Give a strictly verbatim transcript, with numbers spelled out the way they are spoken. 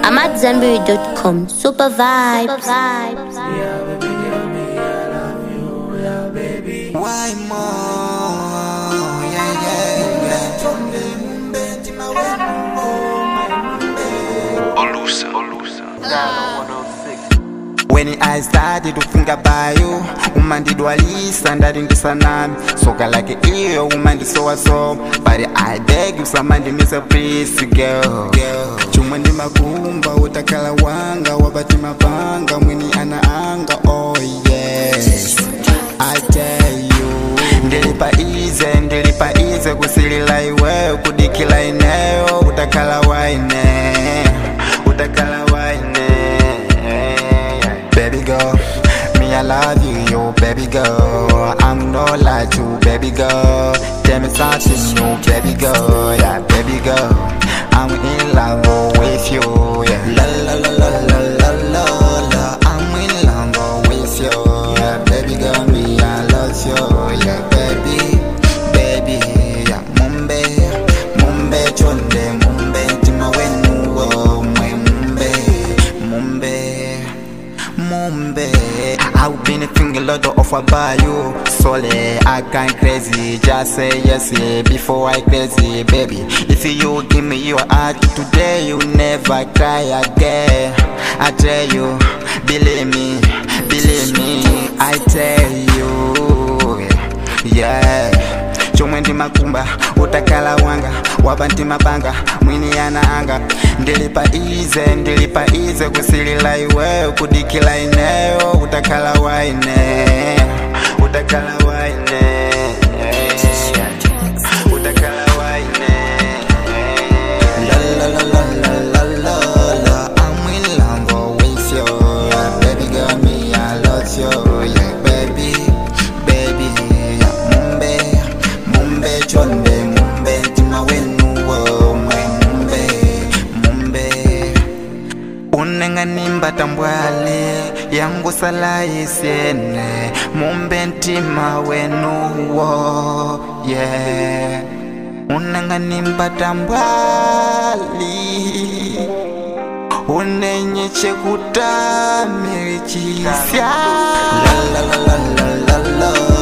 I'm at Zenberry dot com. Super vibes. Super vibes. Yeah, baby, girl, me, I love you, yeah, baby. Why more? Yeah, yeah, yeah. Olusa, Olusa. When I started to think about you, woman did walisa ndari ndisanami soka like iyo woman ndisowa so but I beg you somebody miss a please girl chumwe ndi makumba utakala wanga wabati mapanga mwini ana anga oh yes I tell you ndilipa ize ndilipa ize kusilila iwe kudikila ineyo utakala waine utakala waine. Baby girl, me I love you, yo, baby girl. I'm not lie to, baby girl. Tell me something new, baby girl, yeah, baby girl. I'm in love with you, yeah. La la la la la la la la. I'm in love with you, yeah, baby girl. Me I love you, yeah, baby, baby, yeah. Mumbe, mumbe chonde, mumbe tima wenu, oh, my mumbe, mumbe. Mumbe, I've been thinking a lot of about you. Solely, I gone crazy. Just say yes, yeah, before I crazy, baby. If you give me your heart today, you never cry again. I tell you, believe me, believe me. I tell you, yeah. Chomwe ndi makumba utakala wanga wabanti mabanga mwini yana anga ndilipa ize ndilipa ize kusilila iwe kudikila ineyo utakala waine utakala waine utakala waine la la la la la la la. I'm in love with you, yeah, baby girl, me I love you, yeah, baby, baby, yeah, mumbe mumbe chonde mumbe tima wenu wo mumbe mumbe unenga nimba tambwale yangu sala isiene mumbe ntima wenu wo yeah unenga nimba tambwali unenye chekuta mirichisya la la la la la la la.